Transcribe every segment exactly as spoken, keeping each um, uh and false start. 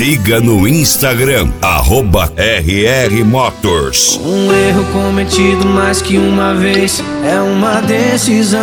Siga no Instagram, arroba R R Motors. Um erro cometido mais que uma vez é uma decisão.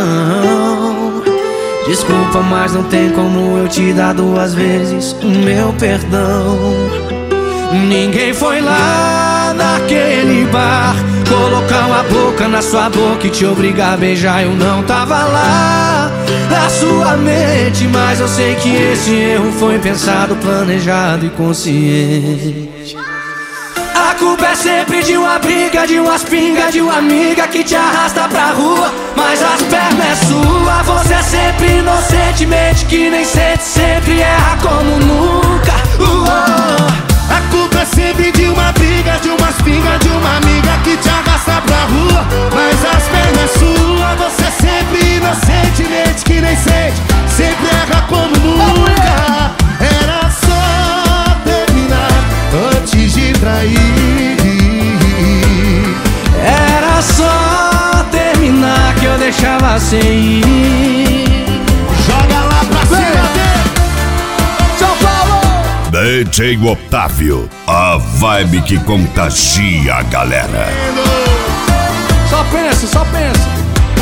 Desculpa, mas não tem como eu te dar duas vezes o meu perdão. Ninguém foi lá naquele bar colocar uma boca na sua boca e te obrigar a beijar. Eu não tava lá na sua mente, mas eu sei que esse erro foi pensado, planejado e consciente. A culpa é sempre de uma briga, de umas pingas, de uma amiga que te arrasta pra rua, mas as pernas é sua. Você é sempre inocentemente que nem sente, sempre erra como nunca. Uou. A culpa é sempre de uma briga, de umas pingas, de uma amiga que te arrasta pra rua, mas as pernas é sua. Você é sempre inocentemente que nem sente, sempre erra como nunca. Era só terminar antes de trair. Era só terminar que eu deixava sem ir. Joga lá pra cima dele, São Paulo! D J Otávio, a vibe que contagia a galera. Só pensa, só pensa.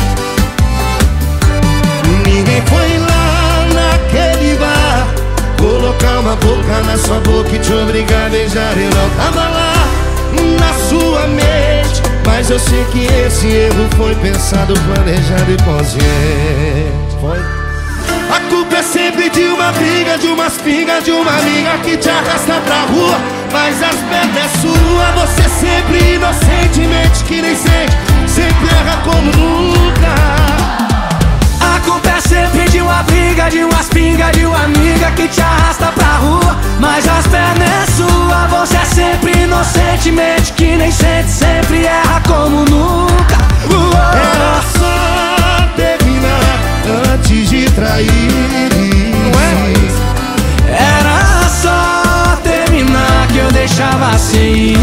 Ninguém foi lá naquele bar colocar uma boca na sua boca e te obrigar a beijar. Eu não tava lá na sua mente, mas eu sei que esse erro foi pensado, planejado e consciente. Foi. A culpa é sempre de uma briga, de umas pingas, de uma amiga que te arrasta pra rua, mas as pernas é sua. Você é sempre inocentemente que nem sente, sempre erra como nunca. A culpa é sempre de uma briga, de umas pingas, de uma amiga que te arrasta pra rua, mas as pernas é sua. Você é sempre inocentemente que nem sente, sempre erra como nunca. Uou. Era só terminar antes de trair. Não é? Era só terminar que eu deixava assim.